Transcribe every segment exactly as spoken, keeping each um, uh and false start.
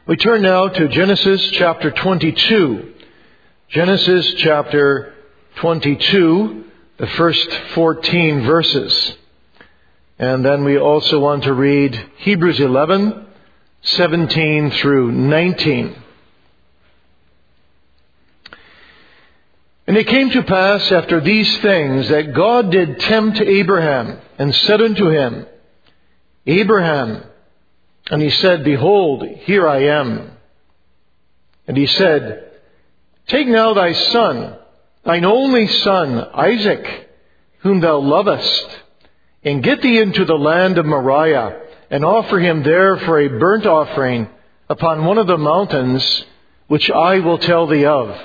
We turn now to Genesis chapter twenty-two. Genesis chapter twenty-two, the first fourteen verses. And then we also want to read Hebrews eleven, seventeen through nineteen. And it came to pass after these things that God did tempt Abraham and said unto him, Abraham. And he said, Behold, here I am. And he said, Take now thy son, thine only son, Isaac, whom thou lovest, and get thee into the land of Moriah, and offer him there for a burnt offering upon one of the mountains which I will tell thee of.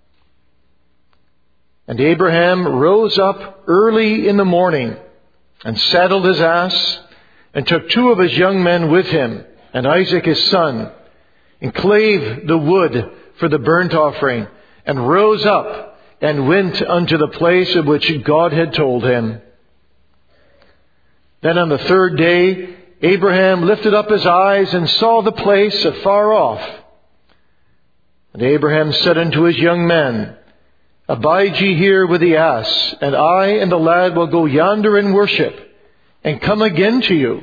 And Abraham rose up early in the morning, and saddled his ass, and took two of his young men with him, and Isaac his son, and clave the wood for the burnt offering, and rose up, and went unto the place of which God had told him. Then on the third day, Abraham lifted up his eyes, and saw the place afar off. And Abraham said unto his young men, Abide ye here with the ass, and I and the lad will go yonder and worship, and come again to you.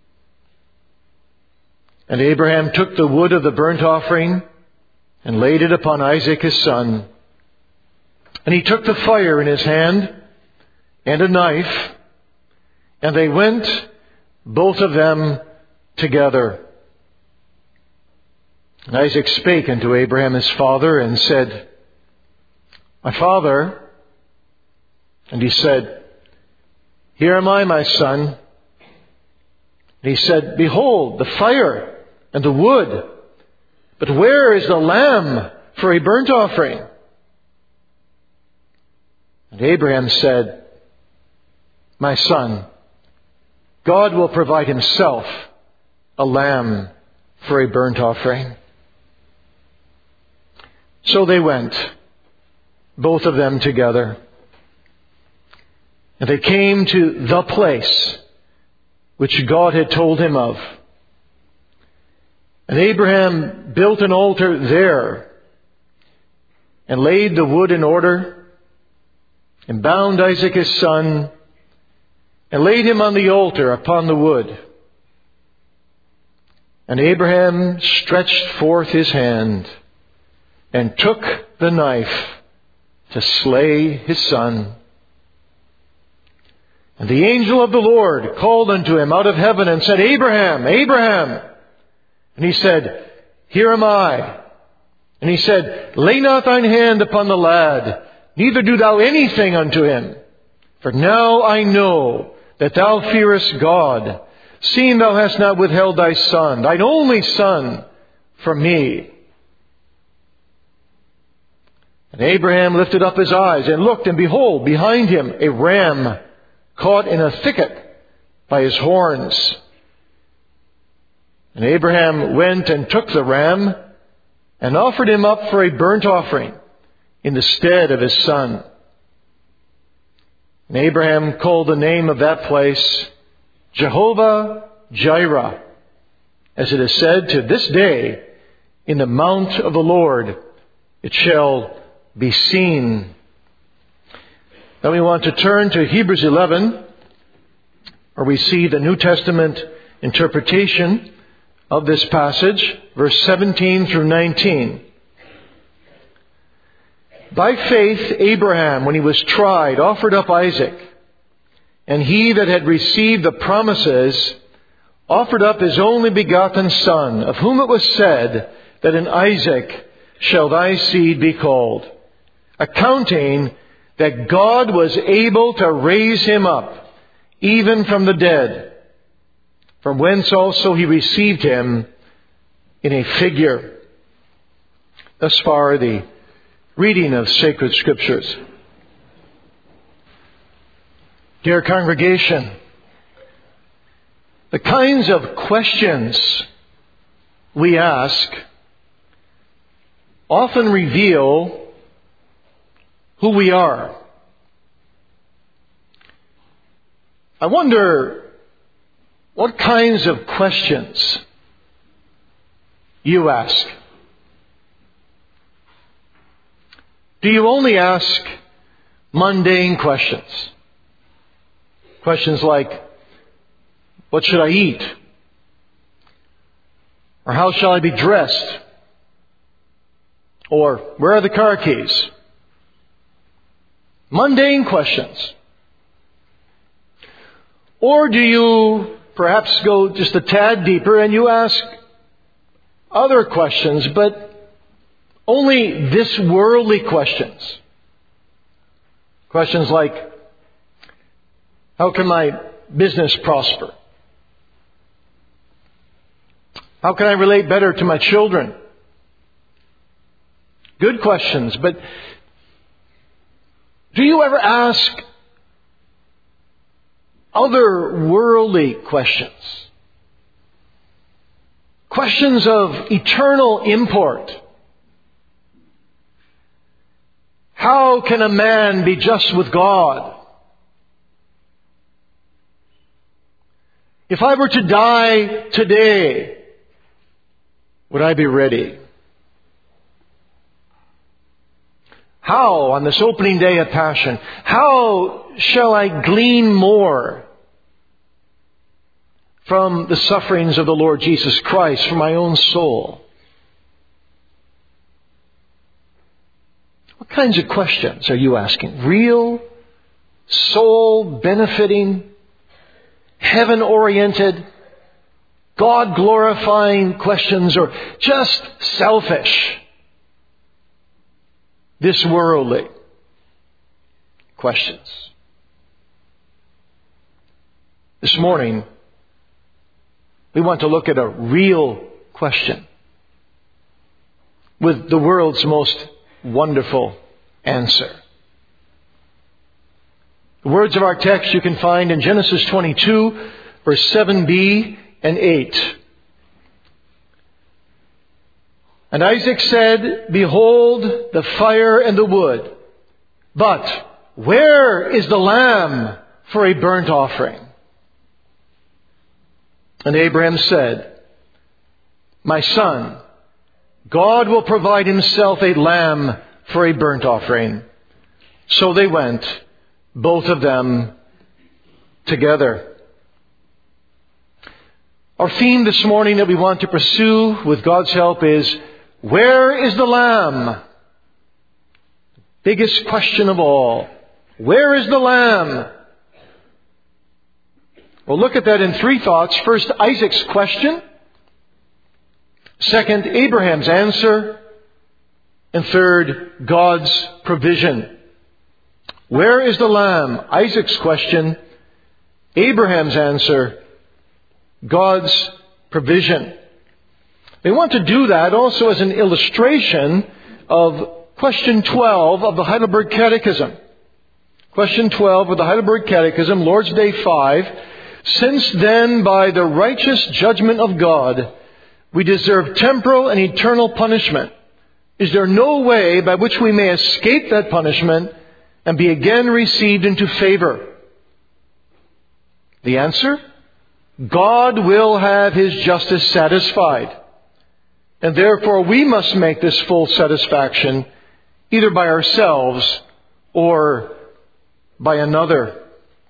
And Abraham took the wood of the burnt offering, and laid it upon Isaac his son. And he took the fire in his hand, and a knife, and they went, both of them together. And Isaac spake unto Abraham his father, and said, My father. And he said, Here am I, my son. And he said, Behold, the fire and the wood, but where is the lamb for a burnt offering? And Abraham said, My son, God will provide himself a lamb for a burnt offering. So they went, both of them together. And they came to the place which God had told him of. And Abraham built an altar there, and laid the wood in order, and bound Isaac his son, and laid him on the altar upon the wood. And Abraham stretched forth his hand, and took the knife to slay his son. And the angel of the Lord called unto him out of heaven, and said, Abraham, Abraham. And he said, Here am I. And he said, Lay not thine hand upon the lad, neither do thou anything unto him. For now I know that thou fearest God, seeing thou hast not withheld thy son, thine only son, from me. And Abraham lifted up his eyes, and looked, and behold, behind him a ram caught in a thicket by his horns. And Abraham went and took the ram, and offered him up for a burnt offering in the stead of his son. And Abraham called the name of that place Jehovah Jireh, as it is said, To this day, in the mount of the Lord it shall be seen. Then we want to turn to Hebrews eleven, where we see the New Testament interpretation of this passage, verse seventeen through nineteen. By faith Abraham, when he was tried, offered up Isaac. And he that had received the promises offered up his only begotten son, of whom it was said that in Isaac shall thy seed be called, accounting that God was able to raise him up, even from the dead, from whence also he received him in a figure. Thus far the reading of sacred scriptures. Dear congregation, the kinds of questions we ask often reveal who we are. I wonder what kinds of questions you ask? Do you only ask mundane questions? Questions like, what should I eat? Or how shall I be dressed? Or where are the car keys? Mundane questions. Or do you perhaps go just a tad deeper and you ask other questions, but only this worldly questions? Questions like, how can my business prosper? How can I relate better to my children? Good questions, but do you ever ask other worldly questions? Questions of eternal import. How can a man be just with God? If I were to die today, would I be ready? How, on this opening day of Passion, how shall I glean more from the sufferings of the Lord Jesus Christ for my own soul? What kinds of questions are you asking? Real, soul-benefiting, heaven-oriented, God-glorifying questions, or just selfish, this worldly questions? This morning, we want to look at a real question with the world's most wonderful answer. The words of our text you can find in Genesis twenty-two, verse seven b and eight. And Isaac said, behold, the fire and the wood, but where is the lamb for a burnt offering? And Abraham said, my son, God will provide himself a lamb for a burnt offering. So they went, both of them together. Our theme this morning that we want to pursue with God's help is, where is the lamb? Biggest question of all. Where is the lamb? We'll look at that in three thoughts. First, Isaac's question. Second, Abraham's answer. And third, God's provision. Where is the lamb? Isaac's question. Abraham's answer. God's provision. We want to do that also as an illustration of question twelve of the Heidelberg Catechism. Question twelve of the Heidelberg Catechism, Lord's Day five. Since then, by the righteous judgment of God, we deserve temporal and eternal punishment, is there no way by which we may escape that punishment and be again received into favor? The answer? God will have His justice satisfied. And therefore we must make this full satisfaction either by ourselves or by another.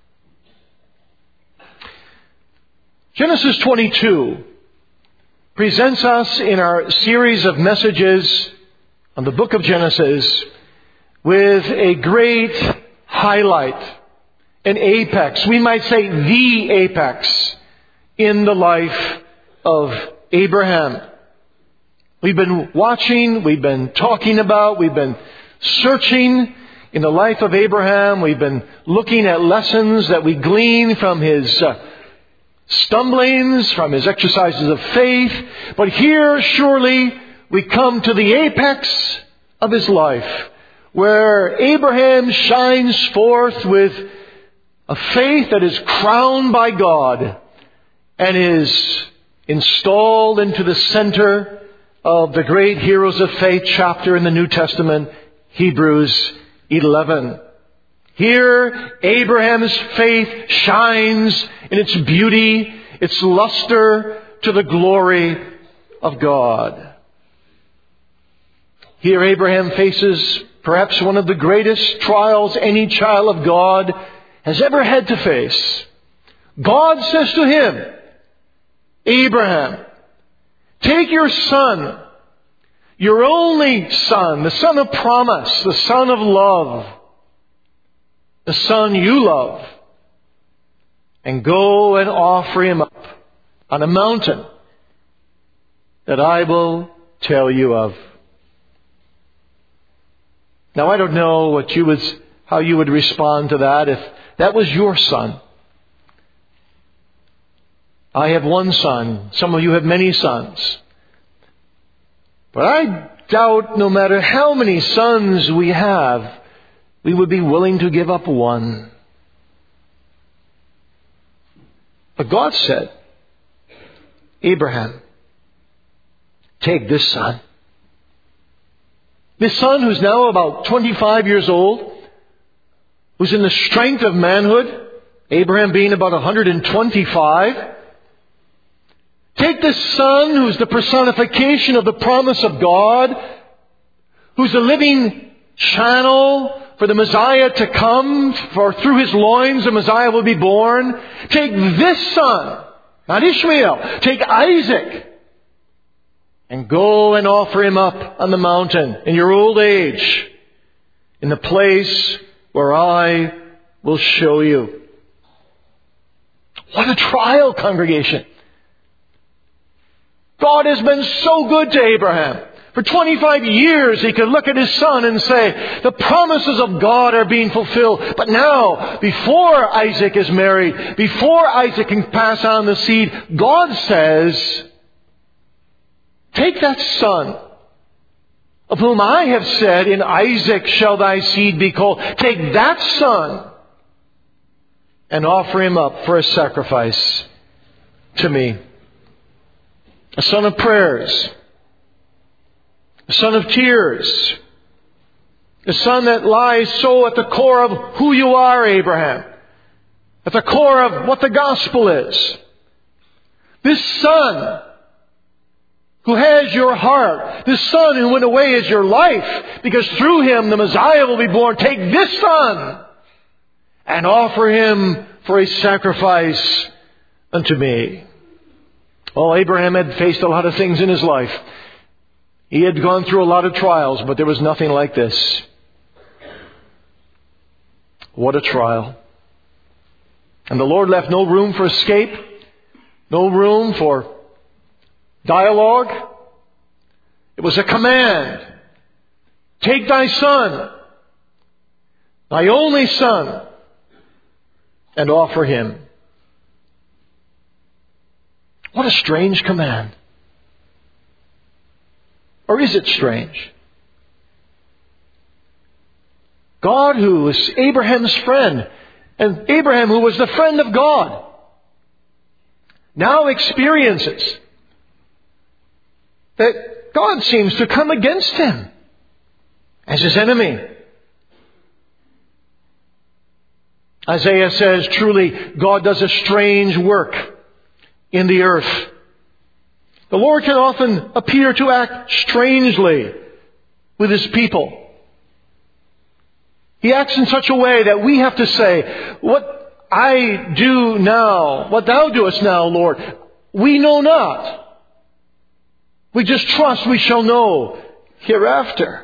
Genesis twenty-two presents us in our series of messages on the book of Genesis with a great highlight, an apex, we might say the apex in the life of Abraham. We've been watching, we've been talking about, we've been searching in the life of Abraham. We've been looking at lessons that we glean from his uh, stumblings, from his exercises of faith. But here, surely, we come to the apex of his life, where Abraham shines forth with a faith that is crowned by God and is installed into the center of the great Heroes of Faith chapter in the New Testament, Hebrews eleven. Here, Abraham's faith shines in its beauty, its luster, to the glory of God. Here Abraham faces perhaps one of the greatest trials any child of God has ever had to face. God says to him, Abraham, take your son, your only son, the son of promise, the son of love, the son you love, and go and offer him up on a mountain that I will tell you of. Now, I don't know what you would, how you would respond to that if that was your son. I have one son. Some of you have many sons. But I doubt no matter how many sons we have, we would be willing to give up one. But God said, Abraham, take this son. This son who's now about twenty-five years old, who's in the strength of manhood, Abraham being about one hundred twenty-five. Take this son who's the personification of the promise of God, who's a living channel for the Messiah to come, for through his loins the Messiah will be born. Take this son, not Ishmael, take Isaac, and go and offer him up on the mountain in your old age, in the place where I will show you. What a trial, congregation. God has been so good to Abraham. For twenty-five years he could look at his son and say, the promises of God are being fulfilled. But now, before Isaac is married, before Isaac can pass on the seed, God says, take that son, of whom I have said, in Isaac shall thy seed be called. Take that son and offer him up for a sacrifice to me. A son of prayers. A son of tears. A son that lies so at the core of who you are, Abraham. At the core of what the gospel is. This son who has your heart. This son who went away is your life. Because through him the Messiah will be born. Take this son and offer him for a sacrifice unto me. Well, Abraham had faced a lot of things in his life. He had gone through a lot of trials, but there was nothing like this. What a trial. And the Lord left no room for escape, no room for dialogue. It was a command. Take thy son, thy only son, and offer him. What a strange command. Or is it strange? God, who was Abraham's friend, and Abraham, who was the friend of God, now experiences that God seems to come against him as his enemy. Isaiah says, truly, God does a strange work in the earth. The Lord can often appear to act strangely with his people. He acts in such a way that we have to say, what I do now, what thou doest now, Lord, we know not. We just trust we shall know hereafter.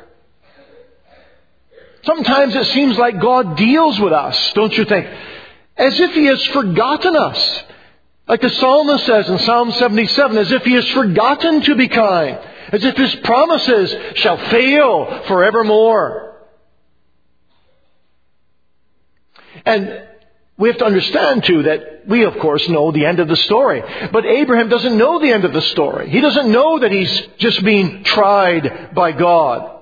Sometimes it seems like God deals with us, don't you think? As if he has forgotten us. Like the psalmist says in Psalm seventy-seven, as if he has forgotten to be kind. As if his promises shall fail forevermore. And we have to understand too that we of course know the end of the story. But Abraham doesn't know the end of the story. He doesn't know that he's just being tried by God.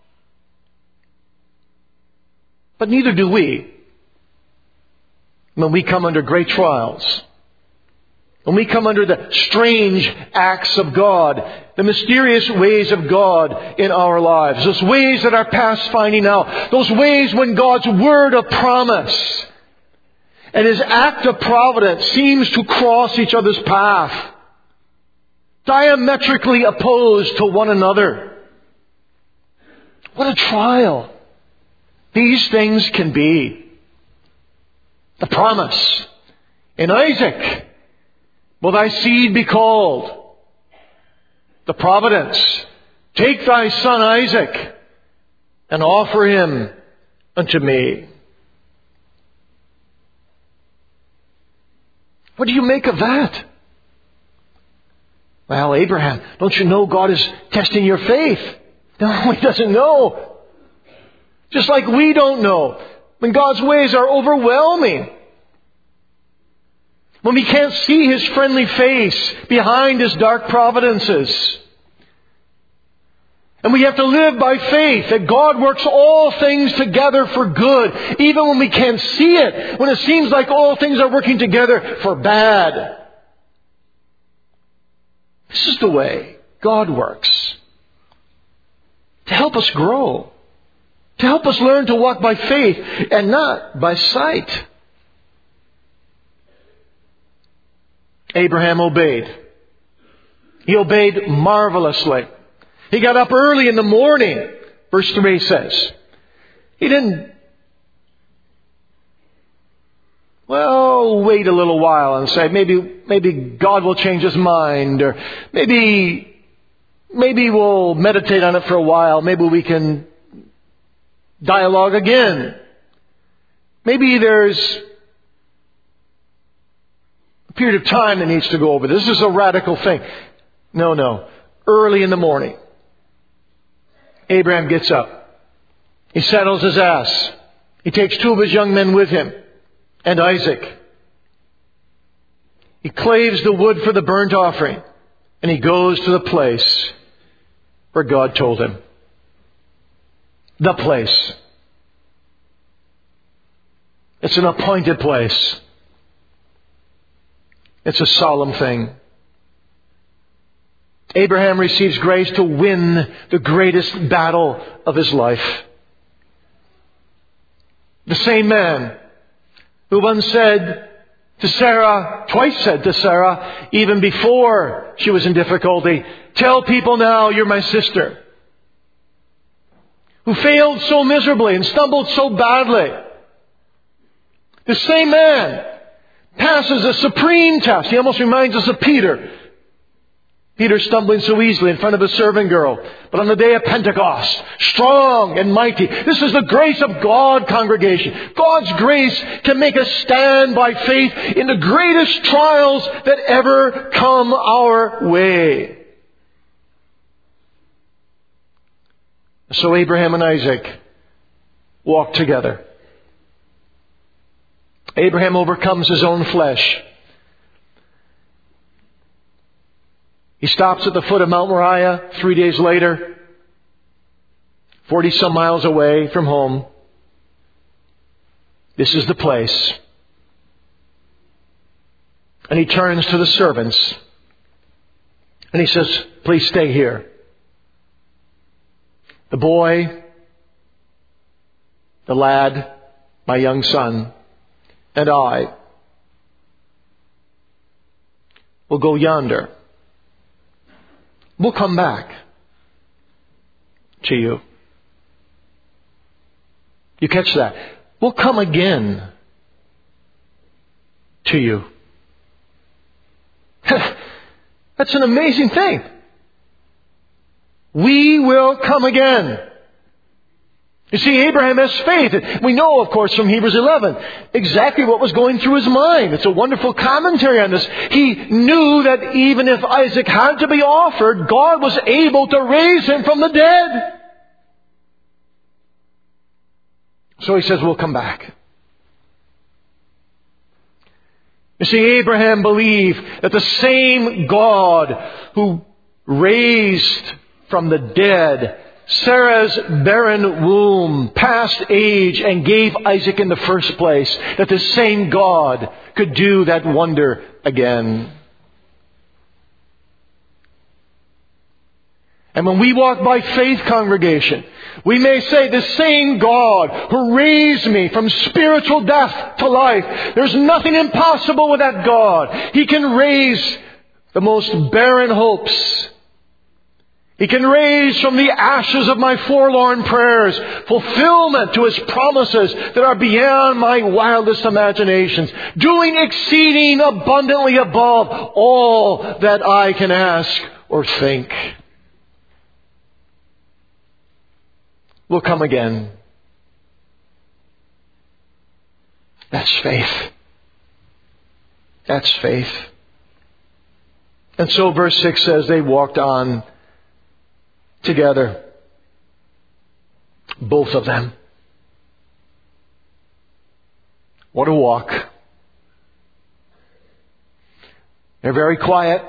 But neither do we. When we come under great trials. When we come under the strange acts of God, the mysterious ways of God in our lives, those ways that are past finding out, those ways when God's word of promise and his act of providence seems to cross each other's path, diametrically opposed to one another. What a trial these things can be. The promise in Isaac, will thy seed be called. The providence, take thy son Isaac and offer him unto me. What do you make of that? Well, Abraham, don't you know God is testing your faith? No, he doesn't know. Just like we don't know when God's ways are overwhelming. When we can't see His friendly face behind His dark providences. And we have to live by faith that God works all things together for good, even when we can't see it, when it seems like all things are working together for bad. This is the way God works. To help us grow. To help us learn to walk by faith and not by sight. Abraham obeyed. He obeyed marvelously. He got up early in the morning, verse three says. He didn't, well, wait a little while and say, maybe, maybe God will change His mind, or maybe, maybe we'll meditate on it for a while. Maybe we can dialogue again. Maybe there's a period of time that needs to go over. This is a radical thing. No, no. Early in the morning, Abraham gets up. He saddles his ass. He takes two of his young men with him and Isaac. He claves the wood for the burnt offering, and he goes to the place where God told him. The place. It's an appointed place. It's a solemn thing. Abraham receives grace to win the greatest battle of his life. The same man who once said to Sarah, twice said to Sarah, even before she was in difficulty, tell people now you're my sister. Who failed so miserably and stumbled so badly. The same man passes a supreme test. He almost reminds us of Peter. Peter stumbling so easily in front of a servant girl. But on the day of Pentecost, strong and mighty. This is the grace of God, congregation. God's grace can make us stand by faith in the greatest trials that ever come our way. So Abraham and Isaac walk together. Abraham overcomes his own flesh. He stops at the foot of Mount Moriah three days later, forty some miles away from home. This is the place. And he turns to the servants and he says, please stay here. The boy, the lad, my young son, and I will go yonder. We'll come back to you. You catch that? We'll come again to you. That's an amazing thing. We will come again. You see, Abraham has faith. We know, of course, from Hebrews eleven, exactly what was going through his mind. It's a wonderful commentary on this. He knew that even if Isaac had to be offered, God was able to raise him from the dead. So he says, we'll come back. You see, Abraham believed that the same God who raised from the dead Sarah's barren womb, past age, and gave Isaac in the first place, that the same God could do that wonder again. And when we walk by faith, congregation, we may say, the same God who raised me from spiritual death to life, there's nothing impossible with that God. He can raise the most barren hopes. He can raise from the ashes of my forlorn prayers fulfillment to His promises that are beyond my wildest imaginations, doing exceeding abundantly above all that I can ask or think. Will come again. That's faith. That's faith. And so verse six says they walked on together. Both of them. What a walk. They're very quiet.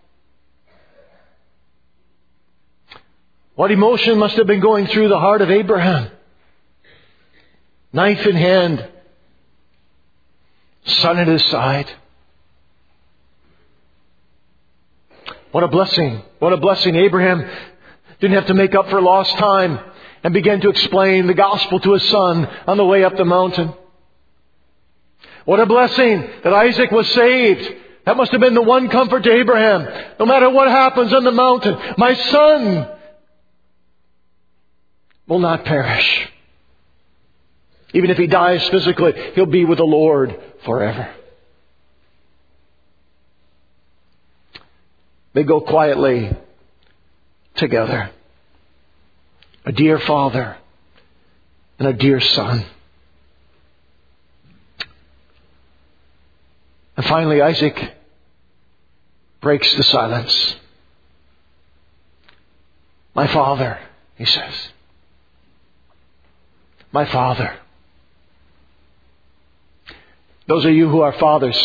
What emotion must have been going through the heart of Abraham? Knife in hand. Son at his side. What a blessing. What a blessing. Abraham didn't have to make up for lost time and began to explain the gospel to his son on the way up the mountain. What a blessing that Isaac was saved. That must have been the one comfort to Abraham. No matter what happens on the mountain, my son will not perish. Even if he dies physically, he'll be with the Lord forever. They go quietly together. A dear father and a dear son. And finally, Isaac breaks the silence. My father, he says. My father. Those of you who are fathers,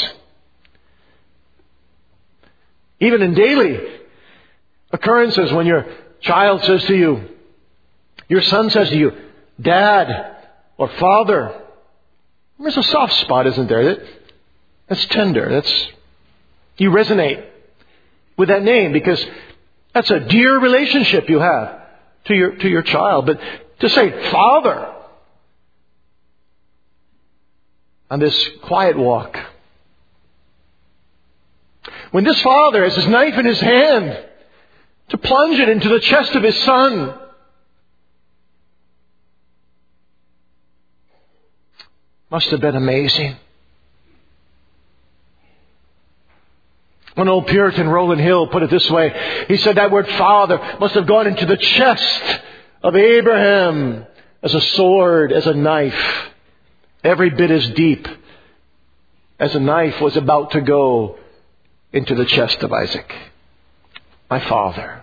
even in daily occurrences when your child says to you, your son says to you, Dad or Father, there's a soft spot, isn't there? That, that's tender. That's, you resonate with that name because that's a dear relationship you have to your, to your child. But to say Father on this quiet walk, when this father has his knife in his hand to plunge it into the chest of his son, must have been amazing. One old Puritan, Roland Hill, put it this way. He said that word father must have gone into the chest of Abraham as a sword, as a knife, every bit as deep as a knife was about to go into the chest of Isaac. My father.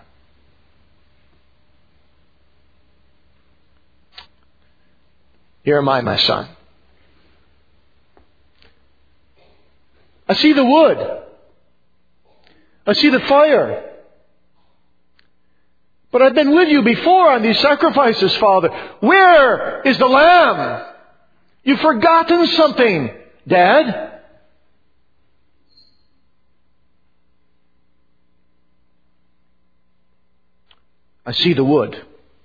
Here am I, my son. I see the wood. I see the fire. But I've been with you before on these sacrifices, Father. Where is the lamb? You've forgotten something, Dad. I see the wood.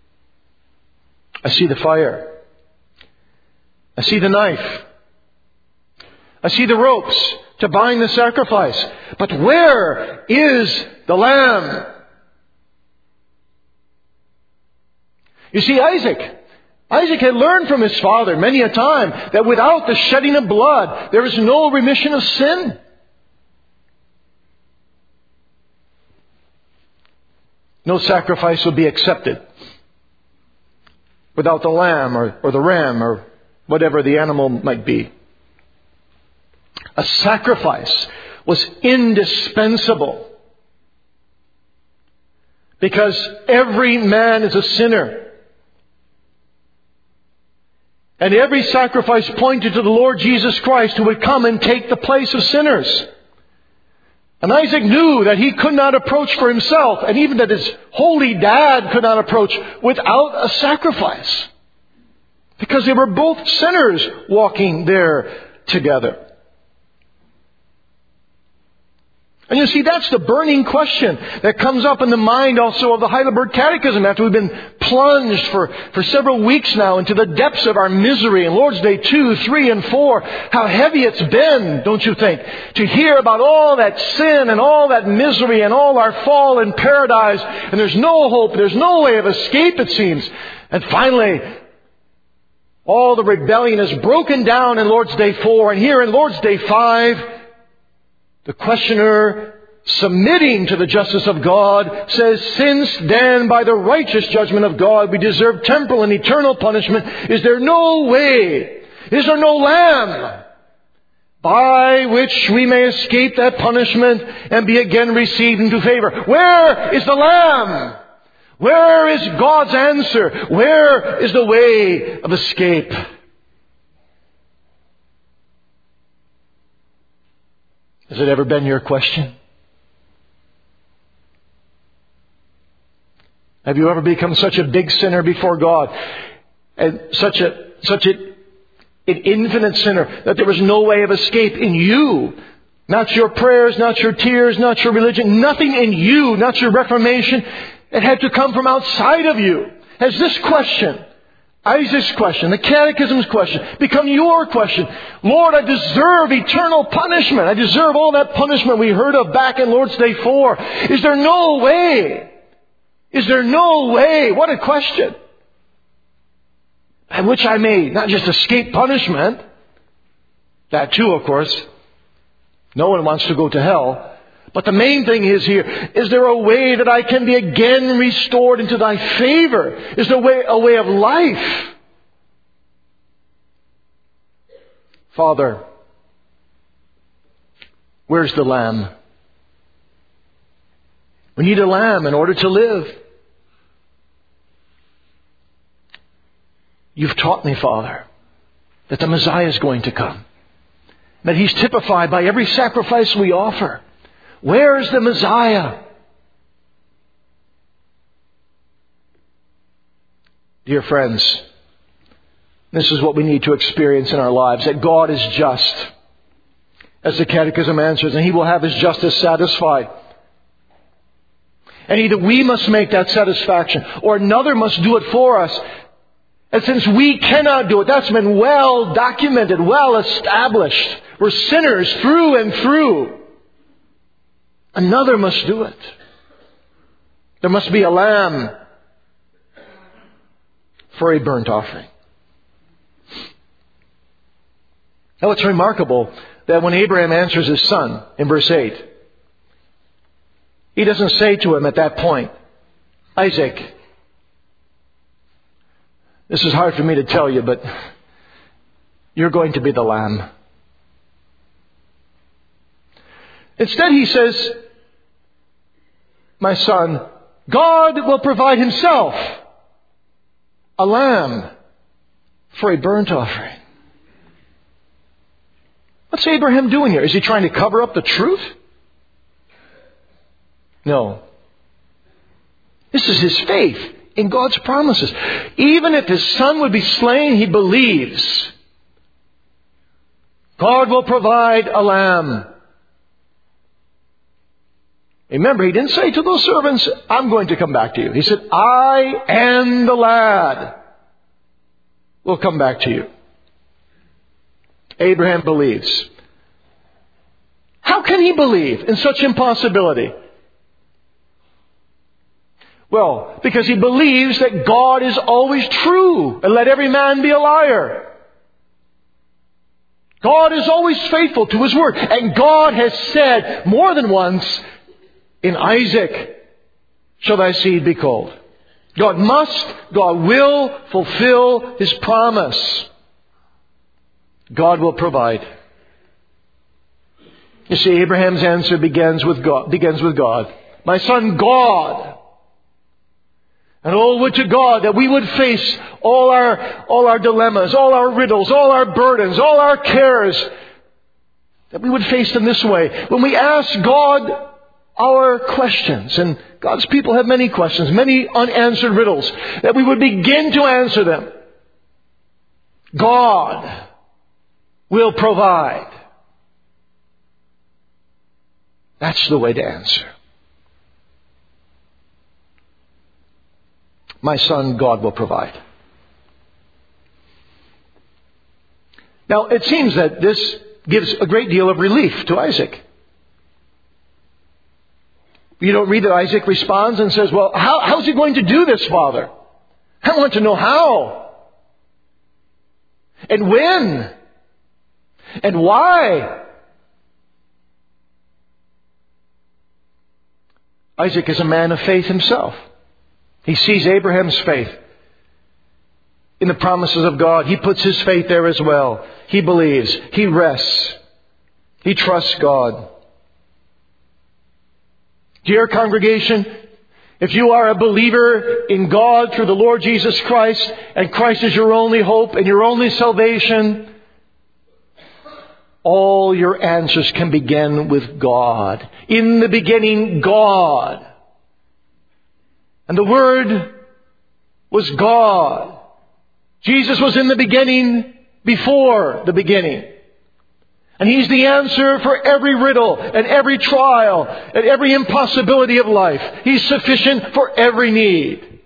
I see the fire. I see the knife. I see the ropes to bind the sacrifice. But where is the lamb? You see, Isaac, Isaac had learned from his father many a time that without the shedding of blood, there is no remission of sin. No sacrifice would be accepted without the lamb or, or the ram or whatever the animal might be. A sacrifice was indispensable because every man is a sinner. And every sacrifice pointed to the Lord Jesus Christ who would come and take the place of sinners. And Isaac knew that he could not approach for himself, and even that his holy dad could not approach without a sacrifice. Because they were both sinners walking there together. And you see, that's the burning question that comes up in the mind also of the Heidelberg Catechism after we've been plunged for, for several weeks now into the depths of our misery. And Lord's Day two, three, and four, how heavy it's been, don't you think? To hear about all that sin and all that misery and all our fall in paradise. And there's no hope, there's no way of escape, it seems. And finally, all the rebellion is broken down in Lord's Day four. And here in Lord's Day five, the questioner, submitting to the justice of God, says, since then by the righteous judgment of God we deserve temporal and eternal punishment, is there no way, is there no lamb by which we may escape that punishment and be again received into favor? Where is the lamb? Where is God's answer? Where is the way of escape? Has it ever been your question? Have you ever become such a big sinner before God, and such a such a, an infinite sinner, that there was no way of escape in you? Not your prayers, not your tears, not your religion, nothing in you, not your reformation. It had to come from outside of you. Has this question, Isaac's question, the Catechism's question, become your question? Lord, I deserve eternal punishment. I deserve all that punishment we heard of back in Lord's Day four. Is there no way? Is there no way? What a question. By which I may not just escape punishment. That too, of course. No one wants to go to hell. But the main thing is here, is there a way that I can be again restored into thy favor? Is there a way, a way of life? Father, where's the lamb? We need a lamb in order to live. You've taught me, Father, that the Messiah is going to come. That He's typified by every sacrifice we offer. Where is the Messiah? Dear friends, this is what we need to experience in our lives, that God is just. As the Catechism answers, and He will have His justice satisfied. And either we must make that satisfaction, or another must do it for us. And since we cannot do it, that's been well documented, well established. We're sinners through and through. Another must do it. There must be a lamb for a burnt offering. Now it's remarkable that when Abraham answers his son in verse eight, he doesn't say to him at that point, Isaac, this is hard for me to tell you, but you're going to be the lamb. Instead he says, my son, God will provide Himself a lamb for a burnt offering. What's Abraham doing here? Is he trying to cover up the truth? No. This is his faith in God's promises. Even if his son would be slain, he believes God will provide a lamb. Remember, he didn't say to those servants, I'm going to come back to you. He said, I and the lad will come back to you. Abraham believes. How can he believe in such impossibility? Well, because he believes that God is always true, and let every man be a liar. God is always faithful to His word. And God has said more than once, in Isaac shall thy seed be called. God must, God will fulfill His promise. God will provide. You see, Abraham's answer begins with God. Begins with God. My son, God. And oh, would to God that we would face all our, all our dilemmas, all our riddles, all our burdens, all our cares, that we would face them this way. When we ask God our questions, and God's people have many questions, many unanswered riddles, that we would begin to answer them. God will provide. That's the way to answer. my son, God will provide. Now, it seems that this gives a great deal of relief to Isaac. You don't read that Isaac responds and says, well, how, how's he going to do this, Father? I want to know how. And when. And why. Isaac is a man of faith himself. He sees Abraham's faith in the promises of God. He puts his faith there as well. He believes. He rests. He trusts God. Dear congregation, if you are a believer in God through the Lord Jesus Christ, and Christ is your only hope and your only salvation, all your answers can begin with God. In the beginning, God. And the Word was God. Jesus was in the beginning before the beginning. And He's the answer for every riddle and every trial and every impossibility of life. He's sufficient for every need.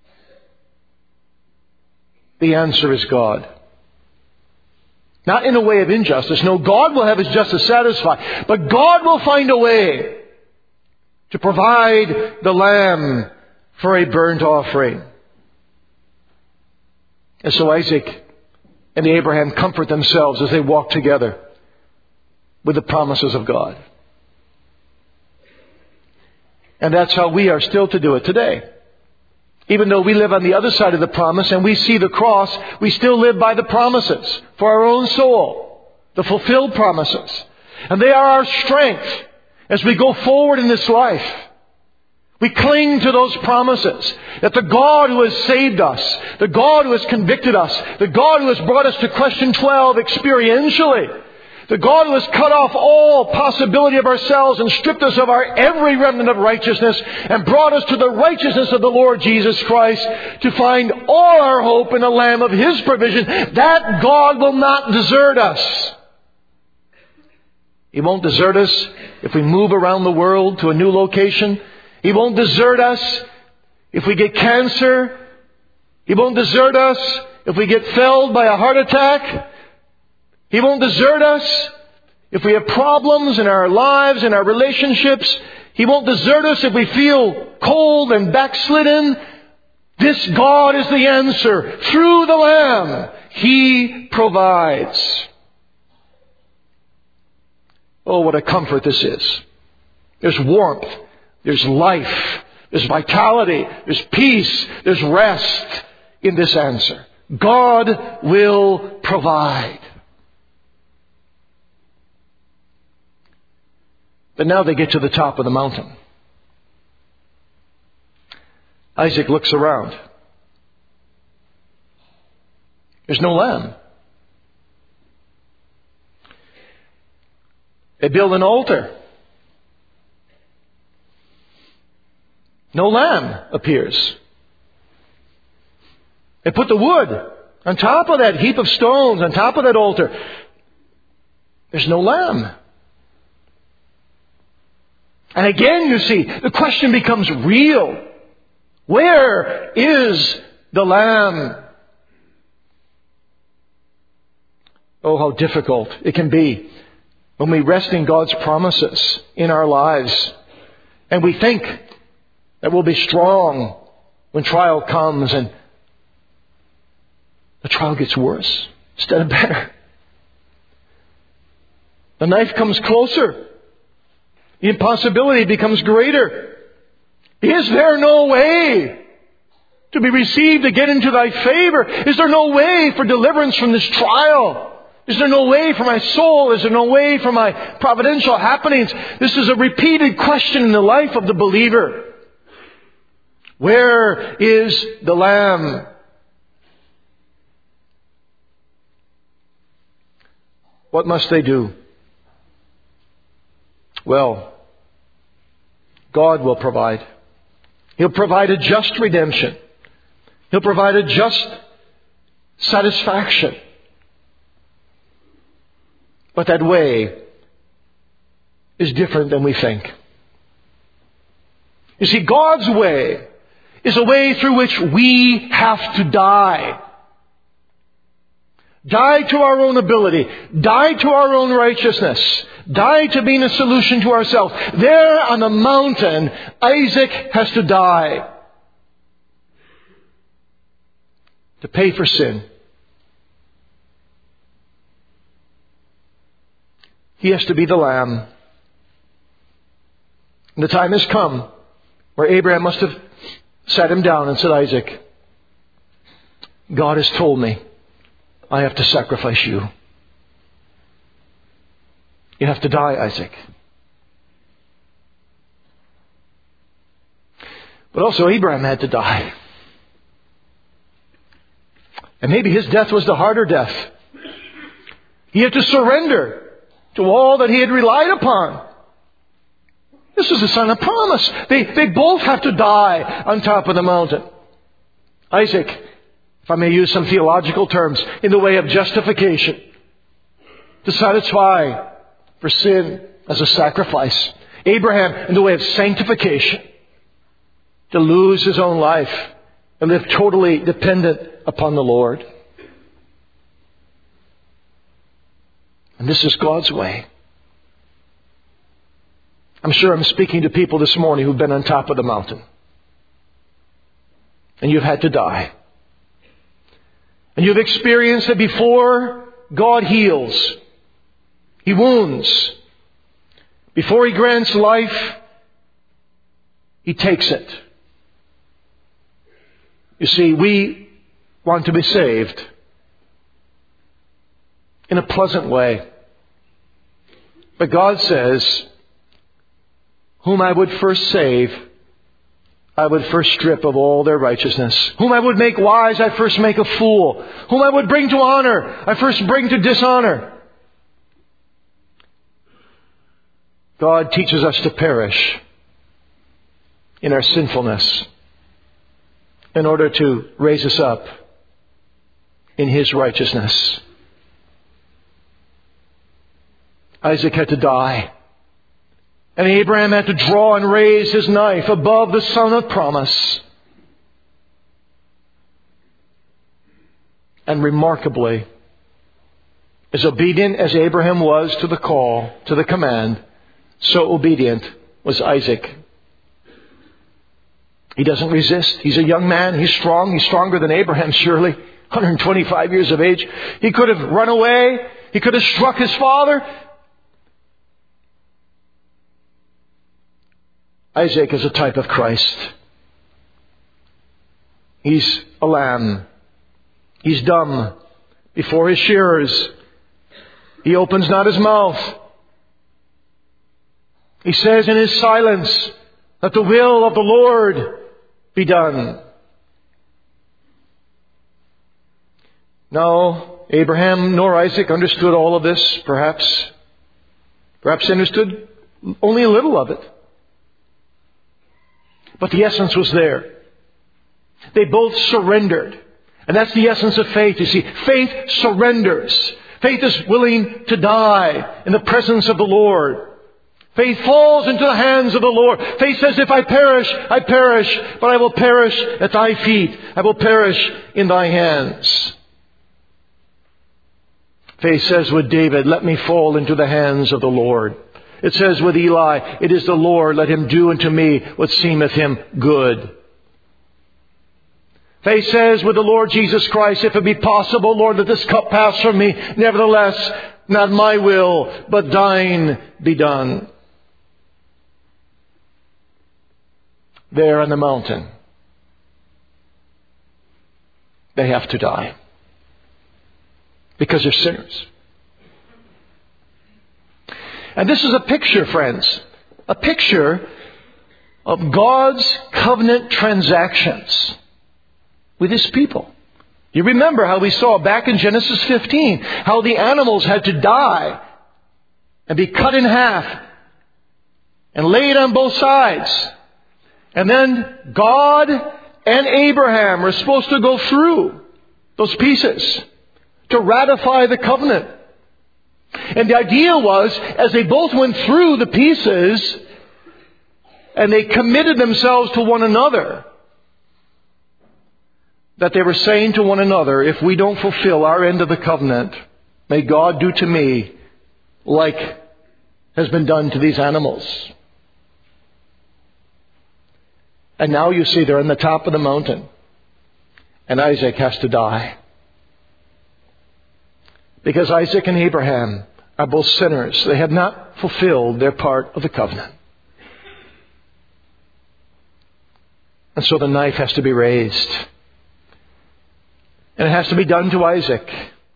The answer is God. Not in a way of injustice. No, God will have His justice satisfied. But God will find a way to provide the lamb for a burnt offering. And so Isaac and Abraham comfort themselves as they walk together with the promises of God. And that's how we are still to do it today. Even though we live on the other side of the promise and we see the cross, we still live by the promises for our own soul. The fulfilled promises. And they are our strength as we go forward in this life. We cling to those promises that the God who has saved us, the God who has convicted us, the God who has brought us to question twelve experientially, the God who has cut off all possibility of ourselves and stripped us of our every remnant of righteousness and brought us to the righteousness of the Lord Jesus Christ to find all our hope in the Lamb of His provision, that God will not desert us. He won't desert us if we move around the world to a new location. He won't desert us if we get cancer. He won't desert us if we get felled by a heart attack. He won't desert us if we have problems in our lives, in our relationships. He won't desert us if we feel cold and backslidden. This God is the answer. Through the Lamb, He provides. Oh, what a comfort this is. There's warmth. There's life. There's vitality. There's peace. There's rest in this answer. God will provide. But now they get to the top of the mountain. Isaac looks around. There's no lamb. They build an altar. No lamb appears. They put the wood on top of that heap of stones, on top of that altar. There's no lamb. And again, you see, the question becomes real. Where is the lamb? Oh, how difficult it can be when we rest in God's promises in our lives. And we think that we'll be strong when trial comes and the trial gets worse instead of better. The knife comes closer. The impossibility becomes greater. Is there no way to be received to get into thy favor? Is there no way for deliverance from this trial? Is there no way for my soul? Is there no way for my providential happenings? This is a repeated question in the life of the believer. Where is the Lamb? What must they do? Well, God will provide. He'll provide a just redemption. He'll provide a just satisfaction. But that way is different than we think. You see, God's way is a way through which we have to die. Die to our own ability. Die to our own righteousness. Die to being a solution to ourselves. There on the mountain, Isaac has to die. To pay for sin. He has to be the lamb. And the time has come where Abraham must have sat him down and said, Isaac, God has told me I have to sacrifice you. You have to die, Isaac. But also Abraham had to die. And maybe his death was the harder death. He had to surrender to all that he had relied upon. This is the son of promise. They, they both have to die on top of the mountain. Isaac, if I may use some theological terms, in the way of justification. To satisfy for sin as a sacrifice. Abraham in the way of sanctification. To lose his own life and live totally dependent upon the Lord. And this is God's way. I'm sure I'm speaking to people this morning who've been on top of the mountain. And you've had to die. And you've experienced that before God heals, He wounds. Before He grants life, He takes it. You see, we want to be saved in a pleasant way. But God says, whom I would first save, I would first strip of all their righteousness. Whom I would make wise, I first make a fool. Whom I would bring to honor, I first bring to dishonor. God teaches us to perish in our sinfulness in order to raise us up in His righteousness. Isaac had to die. And Abraham had to draw and raise his knife above the son of promise. And remarkably, as obedient as Abraham was to the call, to the command, so obedient was Isaac. He doesn't resist. He's a young man. He's strong. He's stronger than Abraham, surely. one hundred twenty-five years of age. He could have run away. He could have struck his father. Isaac is a type of Christ. He's a lamb. He's dumb before his shearers. He opens not his mouth. He says in his silence, let the will of the Lord be done. No, Abraham nor Isaac understood all of this, perhaps. Perhaps they understood only a little of it. But the essence was there. They both surrendered. And that's the essence of faith, you see. Faith surrenders. Faith is willing to die in the presence of the Lord. Faith falls into the hands of the Lord. Faith says, if I perish, I perish, but I will perish at Thy feet. I will perish in Thy hands. Faith says with David, let me fall into the hands of the Lord. It says with Eli, it is the Lord, let Him do unto me what seemeth Him good. Faith says with the Lord Jesus Christ, if it be possible, Lord, let this cup pass from me. Nevertheless, not my will, but Thine be done. There on the mountain, they have to die. Because they're sinners. And this is a picture, friends. A picture of God's covenant transactions with His people. You remember how we saw back in Genesis fifteen, how the animals had to die and be cut in half and laid on both sides. And then God and Abraham were supposed to go through those pieces to ratify the covenant. And the idea was, as they both went through the pieces and they committed themselves to one another, that they were saying to one another, if we don't fulfill our end of the covenant, may God do to me like has been done to these animals. And now you see they're on the top of the mountain. And Isaac has to die. Because Isaac and Abraham are both sinners. They have not fulfilled their part of the covenant. And so the knife has to be raised. And it has to be done to Isaac.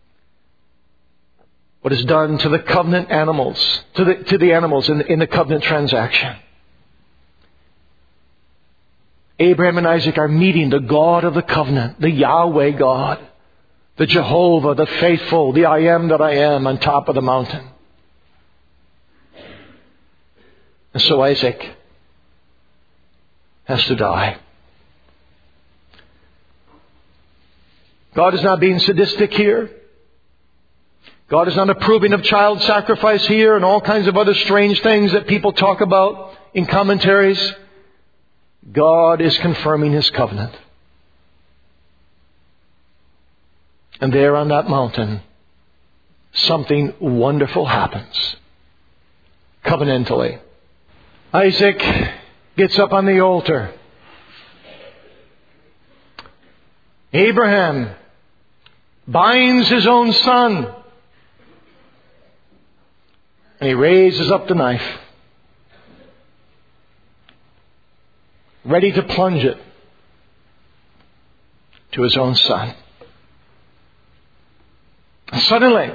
What is done to the covenant animals, to the, to the animals in the, in the covenant transaction. Abraham and Isaac are meeting the God of the covenant, the Yahweh God, the Jehovah, the faithful, the I am that I am on top of the mountain. And so Isaac has to die. God is not being sadistic here. God is not approving of child sacrifice here and all kinds of other strange things that people talk about in commentaries. God is confirming His covenant. And there on that mountain, something wonderful happens. Covenantally. Isaac gets up on the altar. Abraham binds his own son. And he raises up the knife, ready to plunge it to his own son. And suddenly,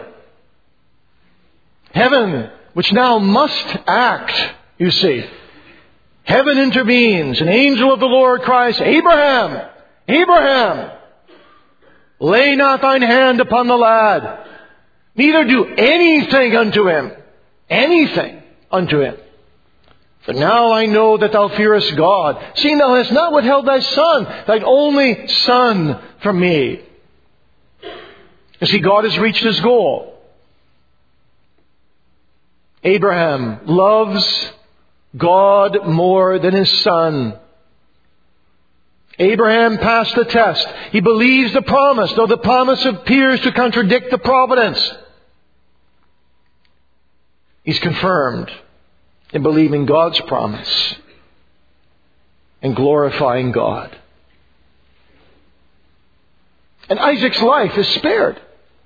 heaven, which now must act, you see, heaven intervenes. An angel of the Lord cries, Abraham, Abraham, lay not thine hand upon the lad, neither do anything unto him. Anything unto him. For now I know that thou fearest God, seeing thou hast not withheld thy son, thine only son, from me. You see, God has reached His goal. Abraham loves God more than his son. Abraham passed the test. He believes the promise, though the promise appears to contradict the providence. He's confirmed in believing God's promise and glorifying God. And Isaac's life is spared.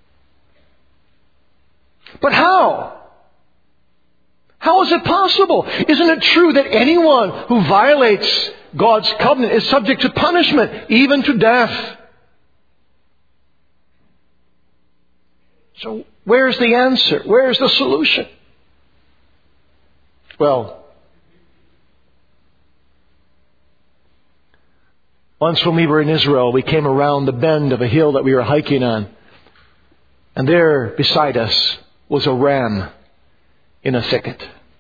But how? How is it possible? Isn't it true that anyone who violates God's covenant is subject to punishment, even to death? So where's the answer? Where's the solution? Well, once when we were in Israel, we came around the bend of a hill that we were hiking on. And there beside us was a ram in a thicket.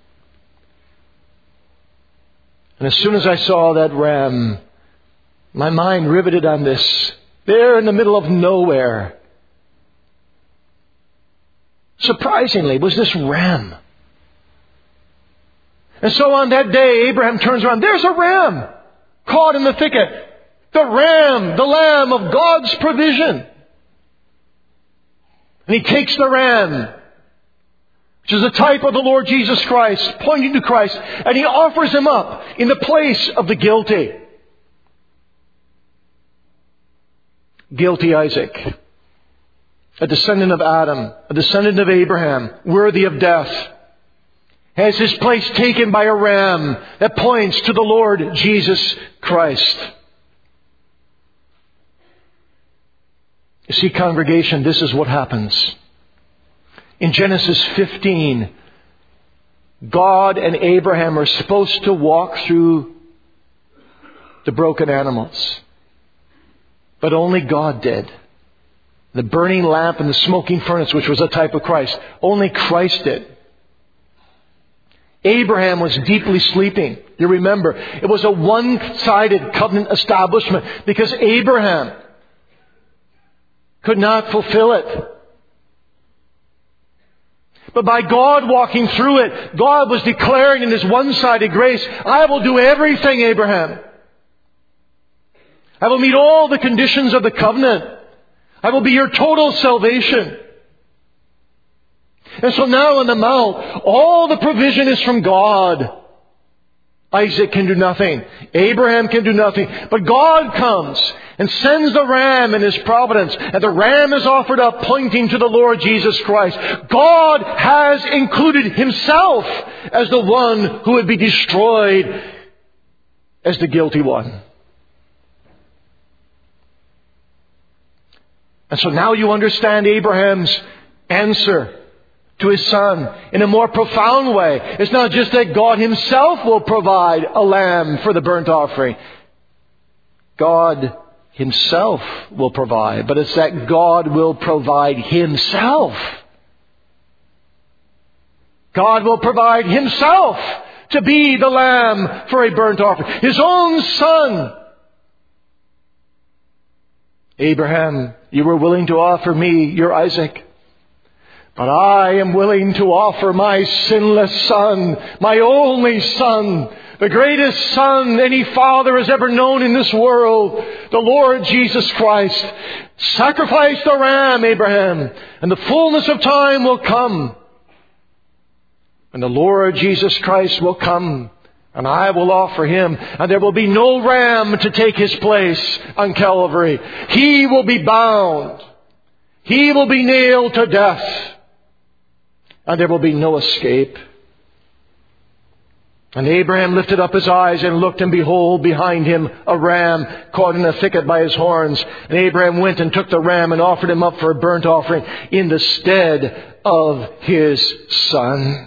And as soon as I saw that ram, my mind riveted on this. There in the middle of nowhere, surprisingly, was this ram. And so on that day, Abraham turns around. There's a ram caught in the thicket. The ram, the lamb of God's provision. And he takes the ram, which is a type of the Lord Jesus Christ, pointing to Christ, and he offers him up in the place of the guilty. Guilty Isaac, a descendant of Adam, a descendant of Abraham, worthy of death, has his place taken by a ram that points to the Lord Jesus Christ. You see, congregation, this is what happens. In Genesis fifteen, God and Abraham are supposed to walk through the broken animals. But only God did. The burning lamp and the smoking furnace, which was a type of Christ, only Christ did. Abraham was deeply sleeping. You remember, it was a one-sided covenant establishment because Abraham could not fulfill it. But by God walking through it, God was declaring in His one-sided grace, I will do everything, Abraham. I will meet all the conditions of the covenant. I will be your total salvation. And so now on the Mount, all the provision is from God. Isaac can do nothing. Abraham can do nothing. But God comes and sends the ram in His providence. And the ram is offered up pointing to the Lord Jesus Christ. God has included Himself as the one who would be destroyed as the guilty one. And so now you understand Abraham's answer to his son in a more profound way. It's not just that God Himself will provide a lamb for the burnt offering. God Himself will provide, but it's that God will provide Himself. God will provide Himself to be the lamb for a burnt offering. His own Son. Abraham, you were willing to offer me your Isaac. But I am willing to offer my sinless Son, my only Son, the greatest Son any father has ever known in this world, the Lord Jesus Christ. Sacrifice the ram, Abraham, and the fullness of time will come. And the Lord Jesus Christ will come, and I will offer Him, and there will be no ram to take His place on Calvary. He will be bound. He will be nailed to death. And there will be no escape. And Abraham lifted up his eyes and looked, and behold, behind him a ram caught in a thicket by his horns. And Abraham went and took the ram and offered him up for a burnt offering in the stead of his son.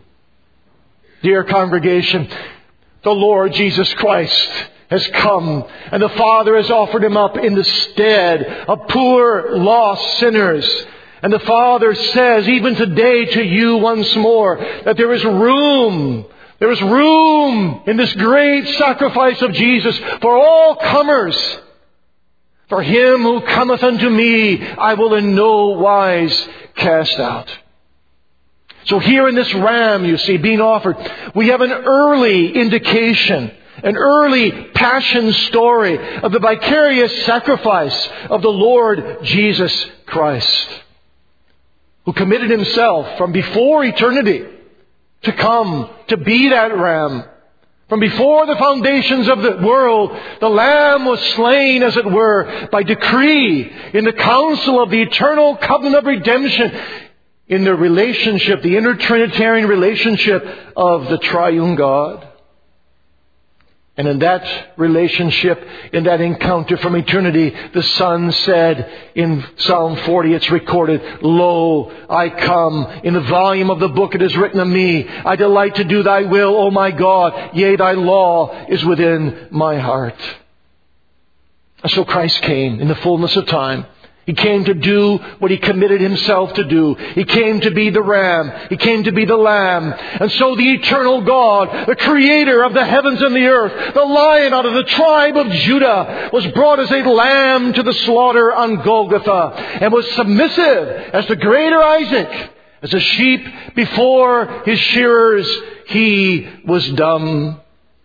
Dear congregation, the Lord Jesus Christ has come, and the Father has offered Him up in the stead of poor, lost sinners. And the Father says, even today to you once more, that there is room, there is room in this great sacrifice of Jesus for all comers. For him who cometh unto me, I will in no wise cast out. So here in this ram, you see, being offered, we have an early indication, an early passion story of the vicarious sacrifice of the Lord Jesus Christ, who committed Himself from before eternity to come to be that ram. From before the foundations of the world, the Lamb was slain, as it were, by decree in the council of the eternal covenant of redemption, in the relationship, the inter-Trinitarian relationship of the triune God. And in that relationship, in that encounter from eternity, the Son said in Psalm forty, it's recorded, Lo, I come. In the volume of the book it is written of me. I delight to do Thy will, O my God. Yea, Thy law is within my heart. And so Christ came in the fullness of time. He came to do what He committed Himself to do. He came to be the ram. He came to be the lamb. And so the eternal God, the creator of the heavens and the earth, the Lion out of the tribe of Judah, was brought as a lamb to the slaughter on Golgotha, and was submissive as the greater Isaac. As a sheep before his shearers, He was dumb.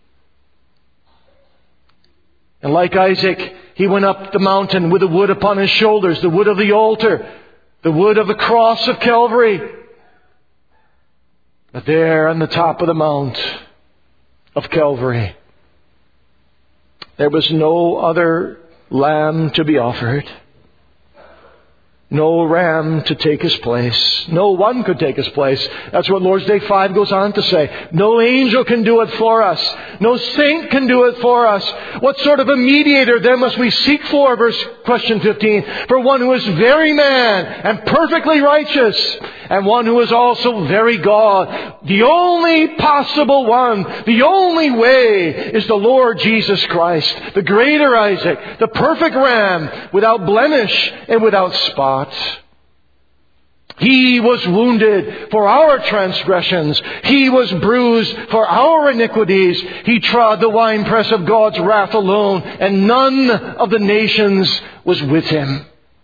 And like Isaac, He went up the mountain with the wood upon His shoulders, the wood of the altar, the wood of the cross of Calvary. But there on the top of the mount of Calvary, there was no other lamb to be offered. No ram to take His place. No one could take His place. That's what Lord's Day five goes on to say. No angel can do it for us. No saint can do it for us. What sort of a mediator then must we seek for? Verse question fifteen. For one who is very man and perfectly righteous, and one who is also very God. The only possible one, the only way is the Lord Jesus Christ, the greater Isaac, the perfect ram, without blemish and without spot. He was wounded for our transgressions. He was bruised for our iniquities. He trod the winepress of God's wrath alone, and none of the nations was with Him.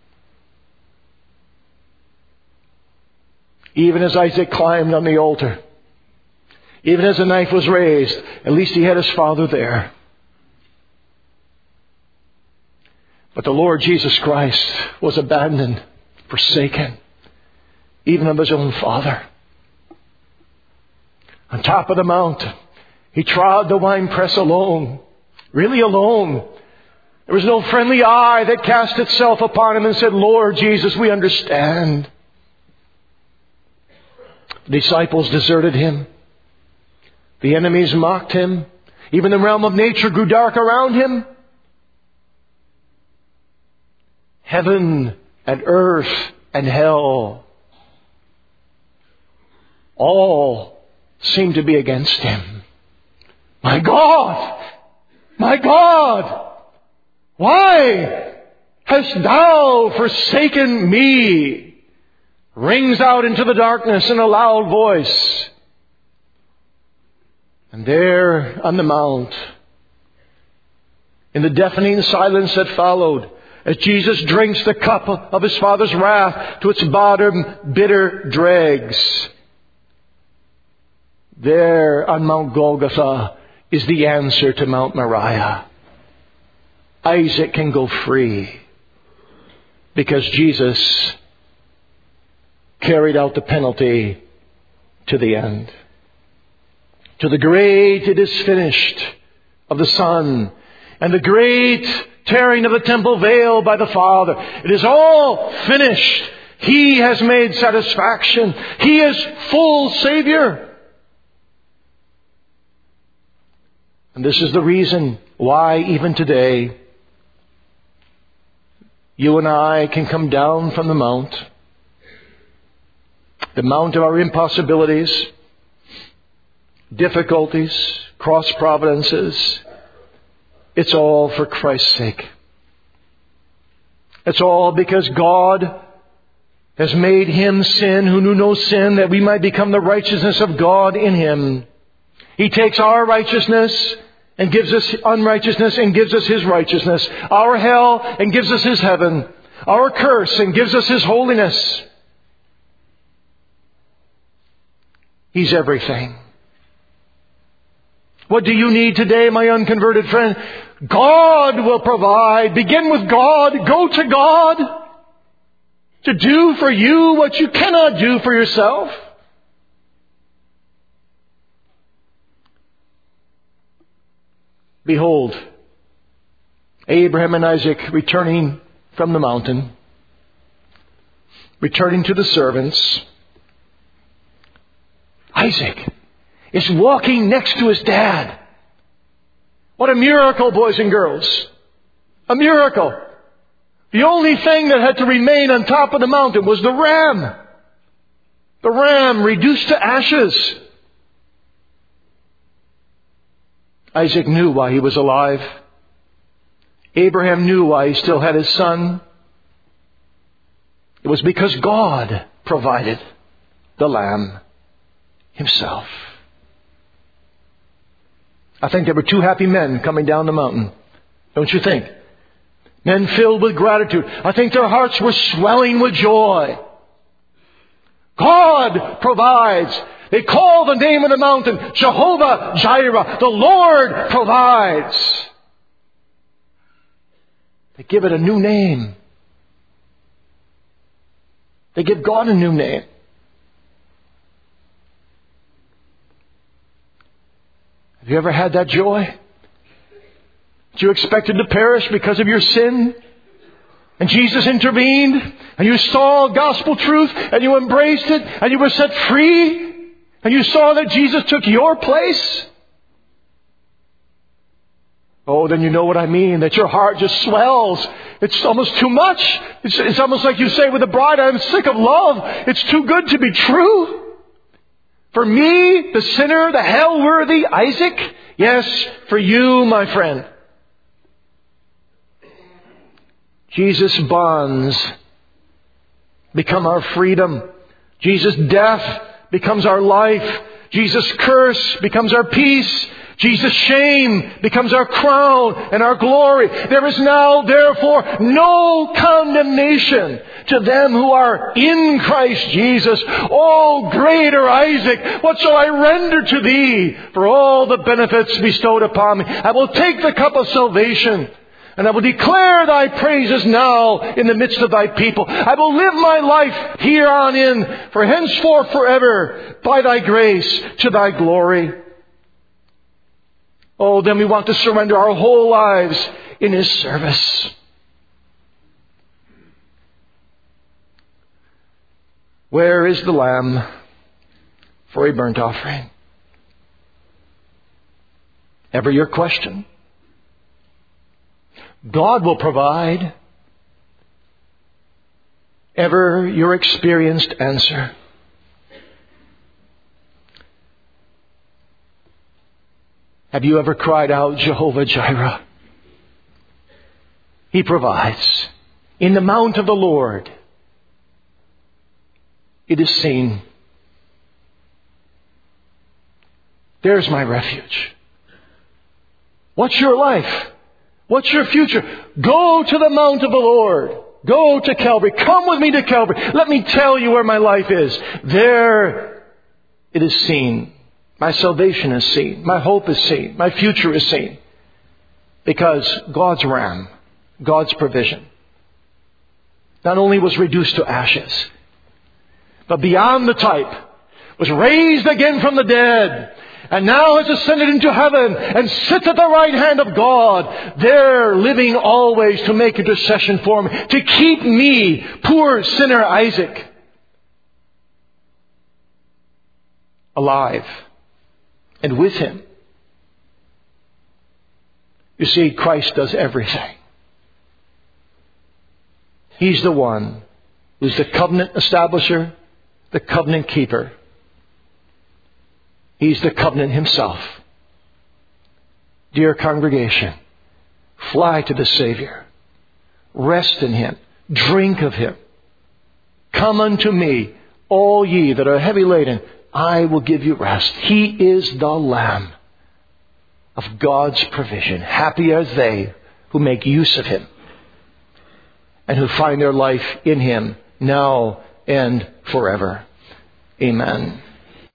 Even as Isaac climbed on the altar, even as the knife was raised, at least he had his father there. But the Lord Jesus Christ was abandoned, forsaken, even of his own Father. On top of the mountain, he trod the winepress alone, really alone. There was no friendly eye that cast itself upon him and said, Lord Jesus, we understand. The disciples deserted him. The enemies mocked him. Even the realm of nature grew dark around him. Heaven and earth and hell all seemed to be against him. My God! My God! Why hast thou forsaken me? Rings out into the darkness in a loud voice. And there on the mount, in the deafening silence that followed, as Jesus drinks the cup of his Father's wrath to its bottom bitter dregs, there on Mount Golgotha is the answer to Mount Moriah. Isaac can go free because Jesus carried out the penalty to the end. To the great it is finished of the Son, and the great tearing of the temple veil by the Father. It is all finished. He has made satisfaction. He is full Savior. And this is the reason why even today you and I can come down from the mount, the mount of our impossibilities, difficulties, cross providences. It's all for Christ's sake. It's all because God has made him sin who knew no sin, that we might become the righteousness of God in him. He takes our righteousness and gives us unrighteousness and gives us his righteousness. Our hell and gives us his heaven. Our curse and gives us his holiness. He's everything. What do you need today, my unconverted friend? God will provide. Begin with God. Go to God to do for you what you cannot do for yourself. Behold, Abraham and Isaac returning from the mountain, returning to the servants. Isaac is walking next to his dad. What a miracle, boys and girls. A miracle. The only thing that had to remain on top of the mountain was the ram. The ram reduced to ashes. Isaac knew why he was alive. Abraham knew why he still had his son. It was because God provided the lamb himself. I think there were two happy men coming down the mountain. Don't you think? Men filled with gratitude. I think their hearts were swelling with joy. God provides. They call the name of the mountain Jehovah Jireh. The Lord provides. They give it a new name. They give God a new name. Have you ever had that joy? That you expected to perish because of your sin? And Jesus intervened, and you saw gospel truth, and you embraced it, and you were set free, and you saw that Jesus took your place? Oh, then you know what I mean, that your heart just swells. It's almost too much. It's, it's almost like you say with the bride, I'm sick of love. It's too good to be true. For me, the sinner, the hell-worthy Isaac? Yes, for you, my friend. Jesus' bonds become our freedom. Jesus' death becomes our life. Jesus' curse becomes our peace. Jesus' shame becomes our crown and our glory. There is now, therefore, no condemnation to them who are in Christ Jesus. Oh, greater Isaac, what shall I render to thee for all the benefits bestowed upon me? I will take the cup of salvation. And I will declare thy praises now in the midst of thy people. I will live my life here on in, for henceforth forever, by thy grace, to thy glory. Oh, then we want to surrender our whole lives in His service. Where is the lamb for a burnt offering? Ever your question? God will provide. Ever your experienced answer? Have you ever cried out, Jehovah Jireh? He provides. In the mount of the Lord, it is seen. There's my refuge. What's your life? What's your future? Go to the mount of the Lord. Go to Calvary. Come with me to Calvary. Let me tell you where my life is. There it is seen. My salvation is seen. My hope is seen. My future is seen. Because God's ram, God's provision, not only was reduced to ashes, but beyond the type, was raised again from the dead, and now has ascended into heaven and sits at the right hand of God, there living always to make intercession for me, to keep me, poor sinner Isaac, alive and with Him. You see, Christ does everything. He's the one who's the covenant establisher, the covenant keeper. He's the covenant Himself. Dear congregation, fly to the Savior. Rest in Him. Drink of Him. Come unto me, all ye that are heavy laden. I will give you rest. He is the Lamb of God's provision. Happy are they who make use of Him and who find their life in Him now and forever. Amen.